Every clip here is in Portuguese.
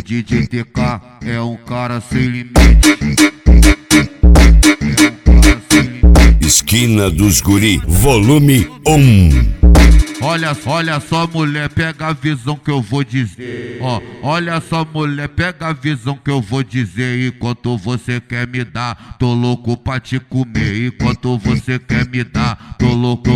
DJ TK é um cara sem limite. Esquina dos Guri, volume 1. Olha só, mulher, pega a visão que eu vou dizer. Olha só, mulher, pega a visão que eu vou dizer. Enquanto você quer me dar, tô louco pra te comer. Enquanto você quer me dar, tô louco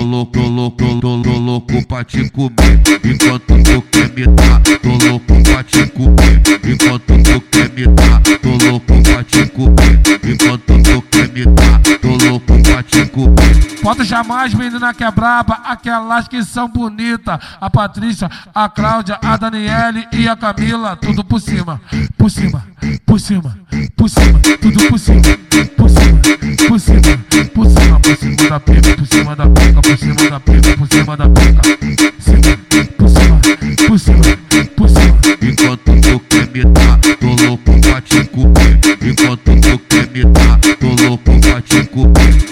pra te comer. Enquanto tu quer me dar, tô louco pra te comer. Enquanto tu quer me dar, tô louco pra te comer. Enquanto tu quer me dar, tô louco pra te comer. Pode chamar as meninas que é braba, aquelas que são bonitas. A Patrícia, a Cláudia, a Daniele e a Camila. Tudo por cima, por cima, por cima, por cima. Tudo por cima, por cima, por cima, por cima. Por cima da pica, por cima da pica, por cima da pica, por cima da pica. Por cima, por cima, por cima. Enquanto tu quer me dar, tô louco pra te comer. Enquanto tu quer me dar, tô louco pra te comer.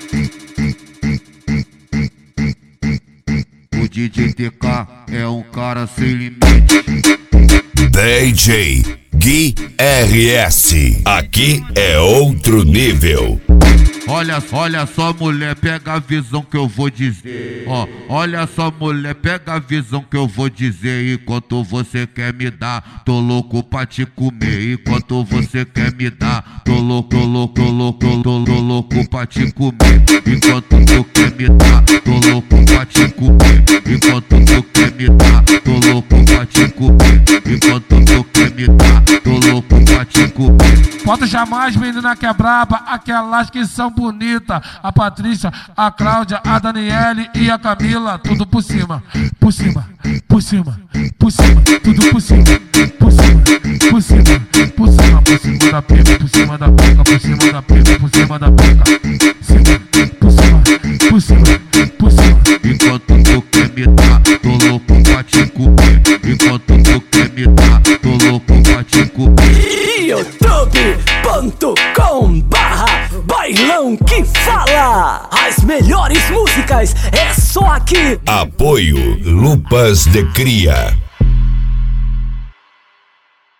O DJ TK é um cara sem limite. DJ Gui RS, aqui é outro nível. Olha só, mulher, pega a visão que eu vou dizer. Olha só, mulher, pega a visão que eu vou dizer. Enquanto você quer me dar, tô louco pra te comer. Enquanto você quer me dar, tô louco pra te comer. Enquanto tu quer me dar, tô louco pra te comer. Enquanto tu quer me dar, tô louco pra te comer. Enquanto tu quer me dar, tô louco pra te comer. Pode chamar as meninas que é braba, aquelas que são bonitas. A Patrícia, a Cláudia, a Daniele e a Camila. Tudo por cima, por cima, por cima, por cima. Tudo por cima, por cima, por cima, por cima. Por cima da pica, por cima da pica, por cima da pica, por cima da pica. Por cima, por cima, por cima. Enquanto tu quer me dar, tô louco pra te comer. Enquanto tu quer me dar, tô louco pra te comer. youtube.com/bailão que fala. As melhores músicas é só aqui. Apoio Lupas de Cria.